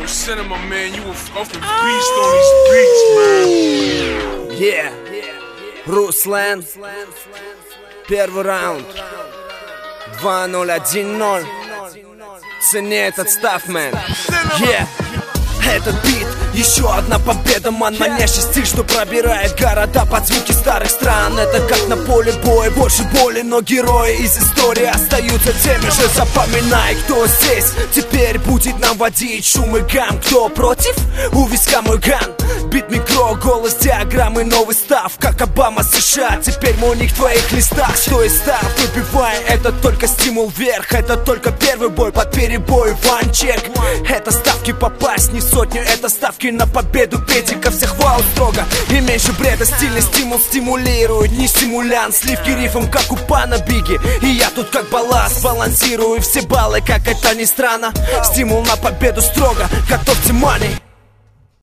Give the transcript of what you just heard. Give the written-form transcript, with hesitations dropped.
Cinema, man, you a fucking beast on these beats, man. Yeah, Руслан, первый раунд, 2-0-1-0. Цени этот став, мэн. Yeah. Этот бит, еще одна победа, ман, манящий стиль, что пробирает города под звуки старых стран. Это как на поле боя, больше боли, но герои из истории остаются теми же. Запоминай, кто здесь теперь будет нам водить шум и гам. Кто против? У виска мой ган. Бит, микро, голос, диаграммы, новый став, как Обама США. Теперь мой ник в твоих листах. Что и став, выбивай, это только стимул вверх. Это только первый бой под перебой, ванчек. Это ставки попасть, не сотню, это ставки на победу. Педика всех вау строго и меньше бреда. Стильный стимул стимулирует, не стимулянт. Сливки рифом, как у пана Биги. И я тут как балласт, балансирую все баллы, как это ни странно. Стимул на победу строго, готовьте мани.